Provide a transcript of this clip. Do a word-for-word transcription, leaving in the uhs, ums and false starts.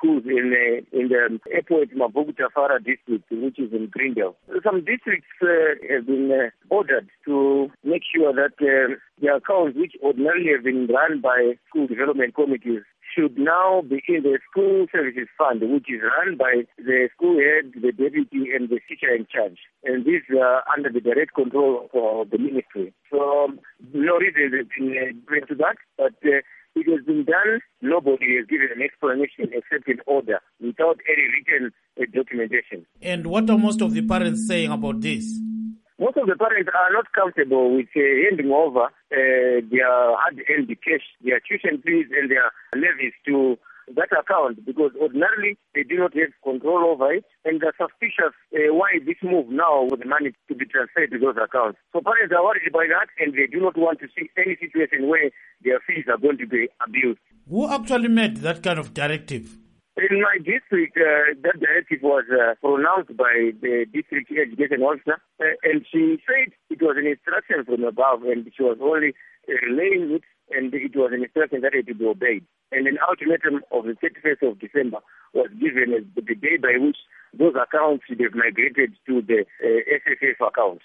schools in uh, in the airport Mabugu Tafara district, which is in Greendale. Some districts uh, have been uh, ordered to make sure that uh, the accounts which ordinarily have been run by school development committees should now be in the school services fund, which is run by the school head, the deputy, and the teacher in charge. And this uh, under the direct control of the ministry. So no reason has been uh, to that, but uh, it has been done. Nobody has given an explanation except an order without any written uh, documentation. And what are most of the parents saying about this? Most of the parents are not comfortable with uh, handing over uh, their hard-earned cash, their tuition fees and their levies to that account, because ordinarily they do not have control over it, and they're suspicious uh, why this move now with the money to be transferred to those accounts. So parents are worried by that, and they do not want to see any situation where their fees are going to be abused. Who actually made that kind of directive? In my district, uh, that directive was uh, pronounced by the district education officer, uh, and she said it was an instruction from above, and she was only uh, relaying it, and it was an instruction that had to be obeyed. And an ultimatum of the thirty-first of December was given as the day by which those accounts should have migrated to the uh, S F F account.